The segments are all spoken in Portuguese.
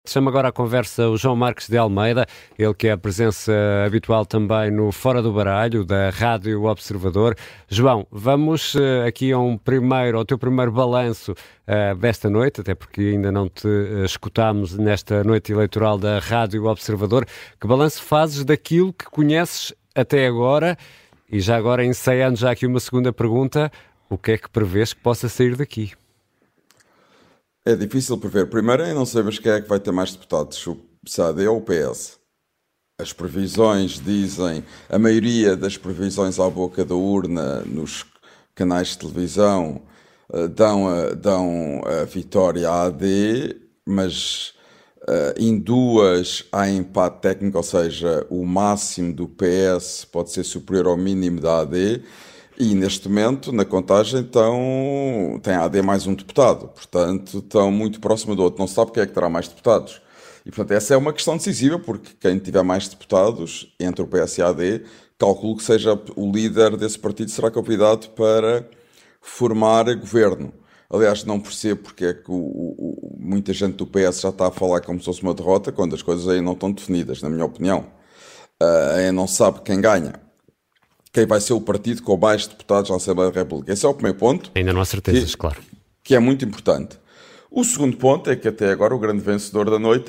Chamo agora à conversa o João Marques de Almeida, ele que é a presença habitual também no Fora do Baralho, da Rádio Observador. João, vamos aqui ao teu primeiro balanço desta noite, até porque ainda não te escutámos nesta noite eleitoral da Rádio Observador. Que balanço fazes daquilo que conheces até agora? E já agora, ensaiando já aqui uma segunda pergunta, o que é que prevês que possa sair daqui? É difícil prever. Primeiro, não sabemos quem é que vai ter mais deputados, o PSAD ou o PS. As previsões dizem, a maioria das previsões à boca da urna nos canais de televisão dão a vitória à AD, mas em duas há empate técnico, ou seja, o máximo do PS pode ser superior ao mínimo da AD. E neste momento, na contagem, tem a AD mais um deputado, portanto, estão muito próximo do outro. Não se sabe quem é que terá mais deputados. E, portanto, essa é uma questão decisiva, porque quem tiver mais deputados, entre o PS e a AD, calculo que seja o líder desse partido, será convidado para formar governo. Aliás, não percebo porque é que muita gente do PS já está a falar como se fosse uma derrota, quando as coisas aí não estão definidas, na minha opinião. Não sabe quem ganha. Quem vai ser o partido com mais deputados na Assembleia da República. Esse é o primeiro ponto. Ainda não há certezas, claro. Que é muito importante. O segundo ponto é que até agora o grande vencedor da noite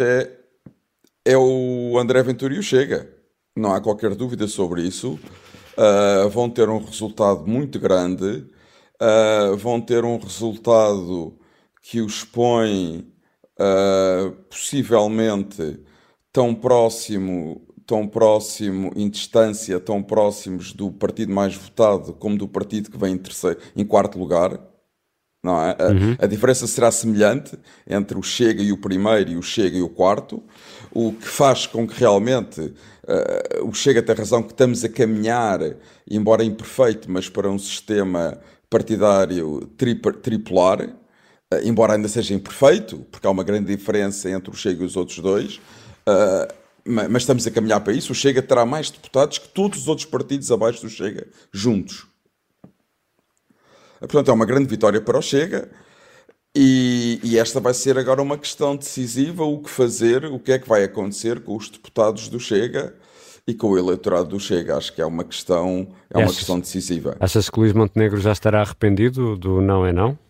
é o André Ventura e o Chega. Não há qualquer dúvida sobre isso. Vão ter um resultado muito grande. Vão ter um resultado que os põe possivelmente tão próximo em distância, tão próximos do partido mais votado como do partido que vem em quarto lugar. Não é? A diferença será semelhante entre o Chega e o primeiro e o Chega e o quarto, o que faz com que realmente o Chega tem razão que estamos a caminhar, embora imperfeito, mas para um sistema partidário tripolar, embora ainda seja imperfeito, porque há uma grande diferença entre o Chega e os outros dois, mas estamos a caminhar para isso. O Chega terá mais deputados que todos os outros partidos abaixo do Chega, juntos. Portanto, é uma grande vitória para o Chega e esta vai ser agora uma questão decisiva, o que fazer, o que é que vai acontecer com os deputados do Chega e com o eleitorado do Chega. Acho que é uma questão decisiva. Achas que Luís Montenegro já estará arrependido do não é não?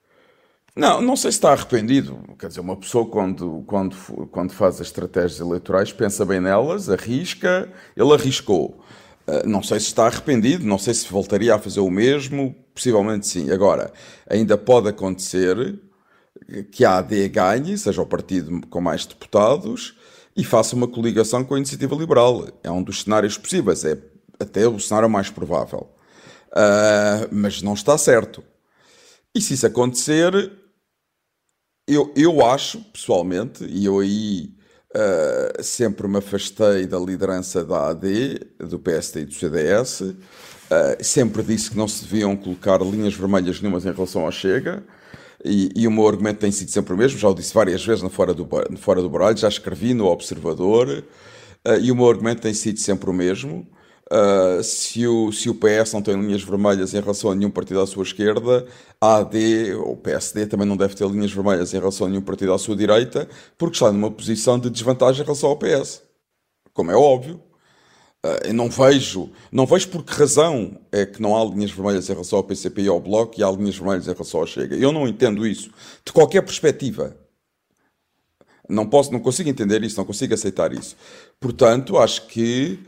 Não sei se está arrependido. Quer dizer, uma pessoa quando faz as estratégias eleitorais pensa bem nelas, arrisca, ele arriscou. Não sei se está arrependido, não sei se voltaria a fazer o mesmo, possivelmente sim. Agora, ainda pode acontecer que a AD ganhe, seja o partido com mais deputados, e faça uma coligação com a Iniciativa Liberal. É um dos cenários possíveis, é até o cenário mais provável. Mas não está certo. E se isso acontecer, eu acho, pessoalmente, e eu aí sempre me afastei da liderança da AD, do PSD e do CDS, sempre disse que não se deviam colocar linhas vermelhas nenhumas em relação ao Chega, e o meu argumento tem sido sempre o mesmo, já o disse várias vezes no Fora do Baralho, já escrevi no Observador, e o meu argumento tem sido sempre o mesmo. Se o PS não tem linhas vermelhas em relação a nenhum partido à sua esquerda, a AD ou o PSD também não deve ter linhas vermelhas em relação a nenhum partido à sua direita, porque está numa posição de desvantagem em relação ao PS, como é óbvio. Eu não vejo por que razão é que não há linhas vermelhas em relação ao PCP e ao Bloco e há linhas vermelhas em relação ao Chega. Eu não entendo isso de qualquer perspectiva. Não consigo entender isso, não consigo aceitar isso. Portanto, acho que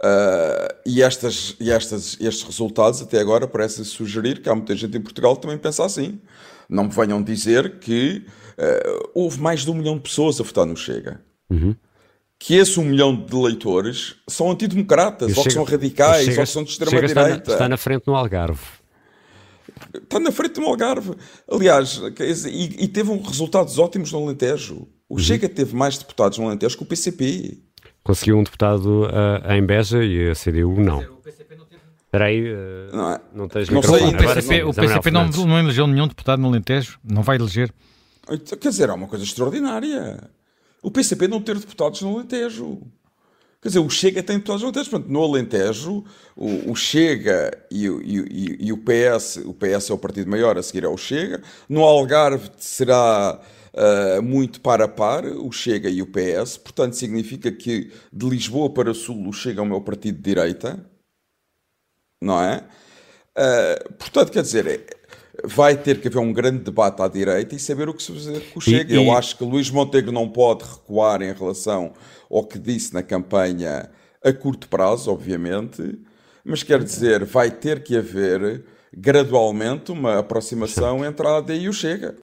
estes resultados até agora parecem sugerir que há muita gente em Portugal que também pensa assim. Não me venham dizer que houve mais de 1 milhão de pessoas a votar no Chega. Que esse 1 milhão de eleitores são antidemocratas, ou que são radicais, ou que são de extrema-direita. Está na frente no Algarve. Está na frente no Algarve. Aliás, e teve resultados ótimos no Alentejo. O Chega teve mais deputados no Alentejo que o PCP. Conseguiu um deputado em Beja e a CDU não. O PCP não teve... Espera aí, não tens microfone. O PCP não elegeu nenhum deputado no Alentejo, não vai eleger. Quer dizer, é uma coisa extraordinária. O PCP não ter deputados no Alentejo. Quer dizer, o Chega tem deputados no Alentejo. Portanto, no Alentejo, o Chega e o PS é o partido maior, a seguir é o Chega. No Algarve será muito par a par, o Chega e o PS. Portanto, significa que de Lisboa para Sul o Chega é o meu partido de direita, não é? Portanto, quer dizer, vai ter que haver um grande debate à direita e saber o que se fazer com o Chega. Eu acho que Luís Montenegro não pode recuar em relação ao que disse na campanha a curto prazo, obviamente, mas quer dizer, vai ter que haver gradualmente uma aproximação entre a AD e o Chega.